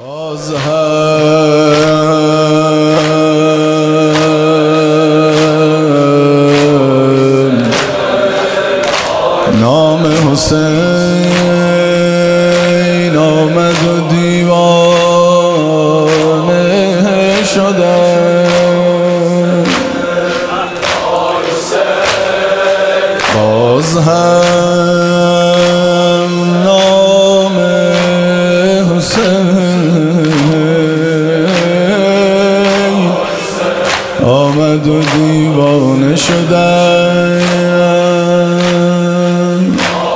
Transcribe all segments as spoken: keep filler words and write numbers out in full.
باز هم نام حسین آمد و دیوانه شدم. باز هم نام حسین آمد و دیوانه شدم.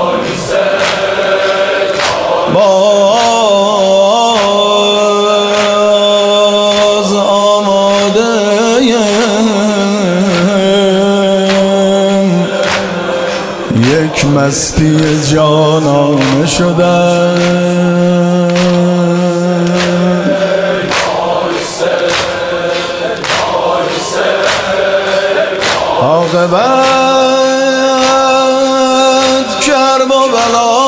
باز آماده یک مستی جانانه شدم. عاقبت کرب و بلا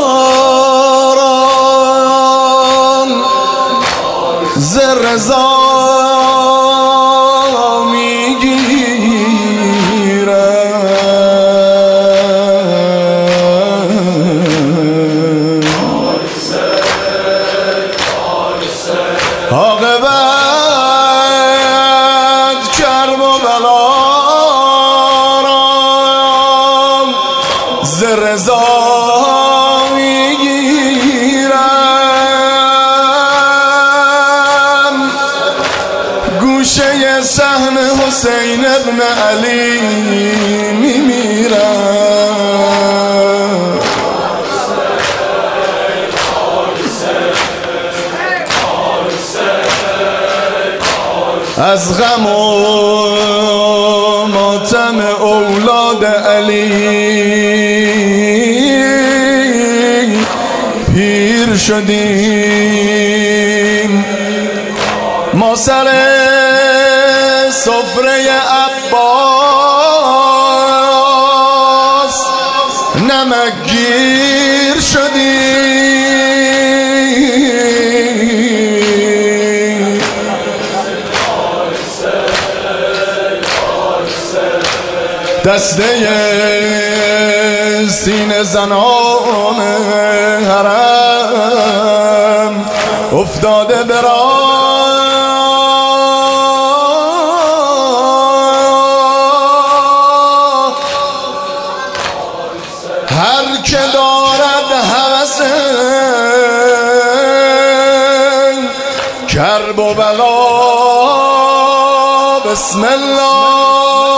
ز رضا میگیرم. عاقبت کرب و بلا ز رضا میگیرم. گوشه صحن حسین ابن علی میمیرم. از غم و ماتم اولاد علی پیر شدیم. ما سر سفره عباس نمکگیر شدیم. دسته سینه زنان حرم افتاده به راه. هر که دارد هوس کرب و بلا بسم الله